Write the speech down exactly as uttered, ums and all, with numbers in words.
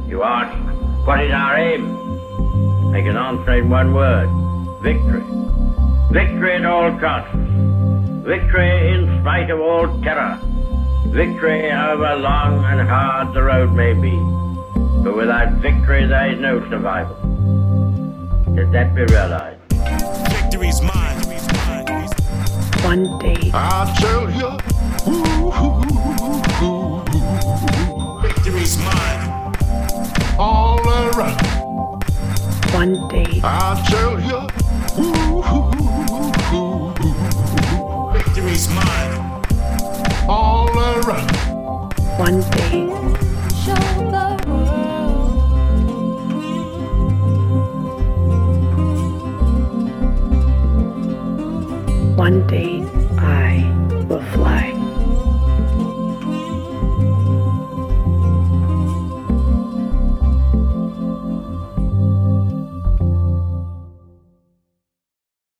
You ask, what is our aim? I can answer in one word. Victory. Victory at all costs. Victory in spite of all terror. Victory however long and hard the road may be. For without victory there is no survival. Let that be realized. Victory's mine. One day. I'll tell you. Victory's mine. All around. One day. I'll tell you. Victory's mine. All around. One day.